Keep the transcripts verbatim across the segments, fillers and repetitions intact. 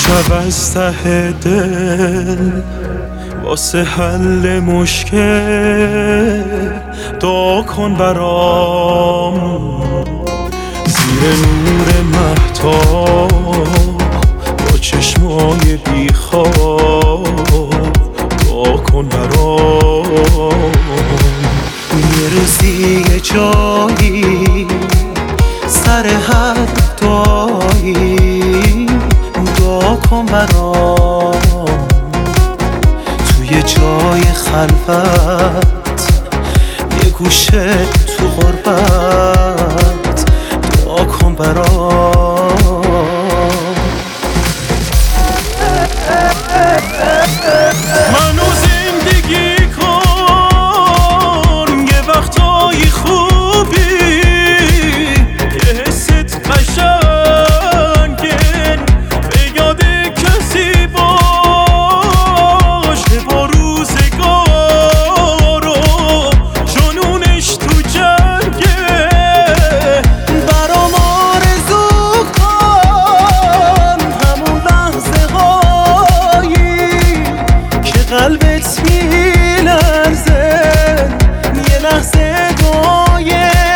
شب از ته دل واسه حل مشکل دعا کن برام، زیر نور مهتاب با چشمای بیخواب دعا کن برام. یه روزی یه جایی سر هر دعایی دعا کن برام، توی جای خلوت یه گوشه تو غربت دعا کن برام. منو زندگی کن یه وقتای خوبی، یه حست قشنگن به یاد کسی باش که با روزگار و جنونش تو جنگه. برام آرزو کن همون لحظه هایی که قلبت میلرزه، یه لحظه دعای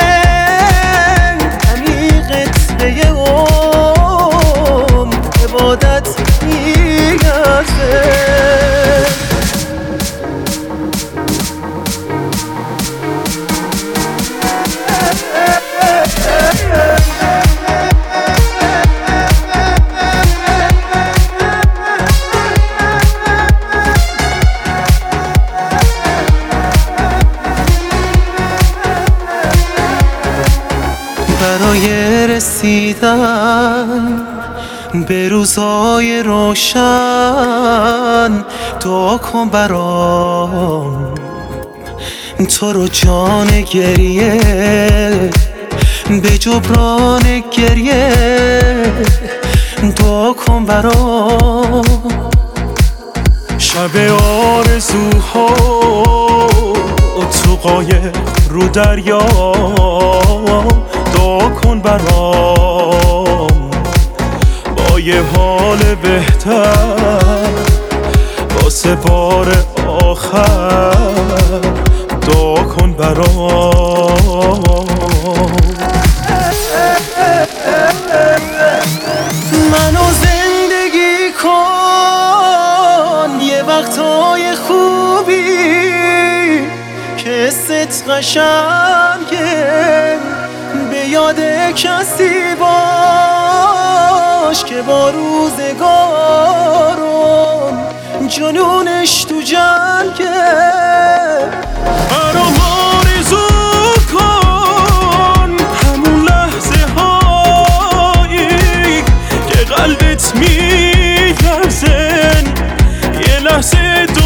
عمیقت به یه عمر عبادت میلرزه. برای رسیدن به روزای روشن دعا کن برام، تو رو جان گریه به جبران گریه دعا کن برام. شب آرزوها تو قایق رو دریا دعا کن برام، با یه حال بهتر واسه بار آخر دعا کن برام. منو زندگی کن یه وقتای خوبی که ست قشنگه، به یاد کسی باش که با روزگارم جنونش تو جنگه. برام آرزو کن همون لحظه هایی که قلبت میلرزن، یه لحظه